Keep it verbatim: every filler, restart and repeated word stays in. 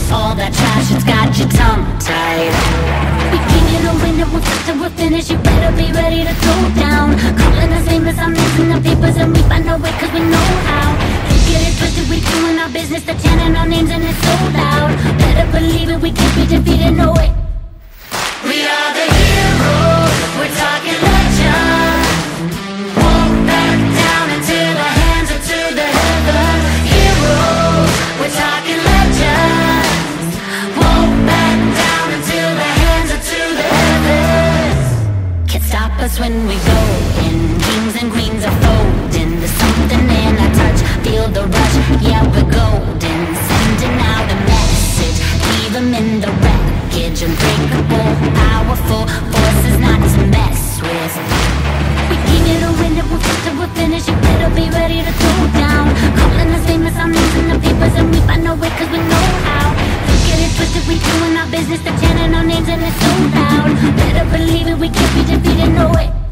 All that trash, it's got you tongue-tied. We came here to win and we'll start till we're finished. You better be ready to throw down. Calling us famous, I'm missing the papers, and we find our way cause we know how. Don't get it twisted, we doing our business. They're chanting our names and it's so loud. Better believe it, we can't be defeated, no way. We are the heroes, we're talking legends. Walk back down into the hands of to the heavens. Heroes, we're talking legends. Walk back down into the hands of to the heavens. Can't stop us when we go in. Kings and queens are folding. There's something in our touch, feel the rush. Yeah, we're golden, sending out a message. Leave them in the wreckage. Unbreakable, powerful forces not to mess with. We came here to win it, we'll get till we're finished. You better be ready to throw down. Calling us famous, I'm losing the papers, and we find our way cause we know how. Don't get it twisted, we doing our business. They're chanting our names and it's so loud. Better believe it, we can't be defeated, no way.